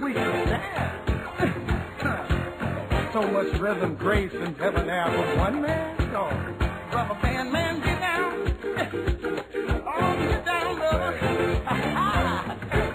we can dance. So much rhythm, grace, and debonair with one man. So, rubber band man, get down. Oh, get down, brother.